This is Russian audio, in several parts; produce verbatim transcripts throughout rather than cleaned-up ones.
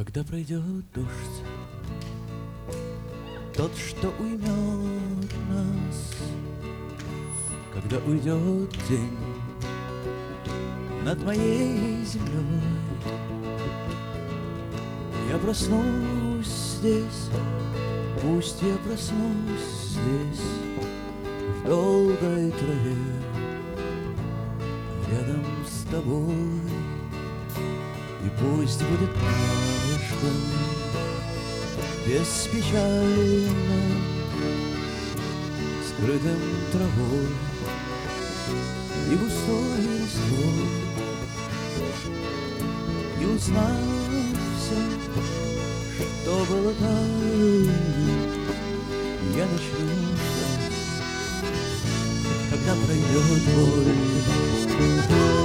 Когда пройдет дождь, тот, что уймет нас, когда уйдет день над моей землей, я проснусь здесь, пусть я проснусь здесь, в долгой траве, рядом с тобой. И пусть будет нежно, беспечально, скрытым травой и густой листвой. И узнав все, что было тайной, я начну ждать, когда пройдет боль.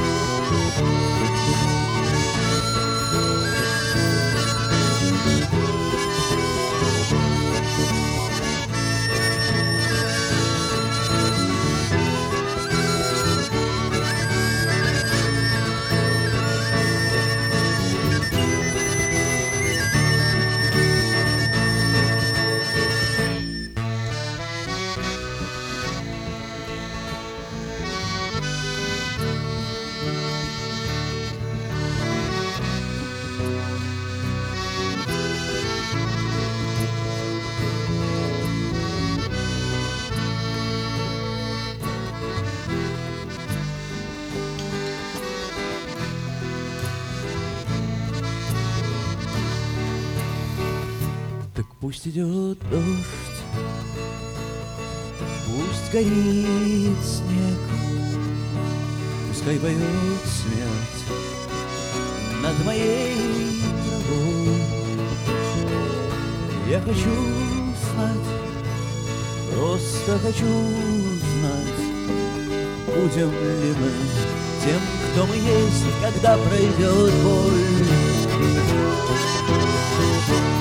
Так пусть идет дождь, пусть горит снег, пускай поет смерть над моей травой. Я хочу знать, просто хочу знать, будем ли мы тем, кто мы есть, когда пройдет боль.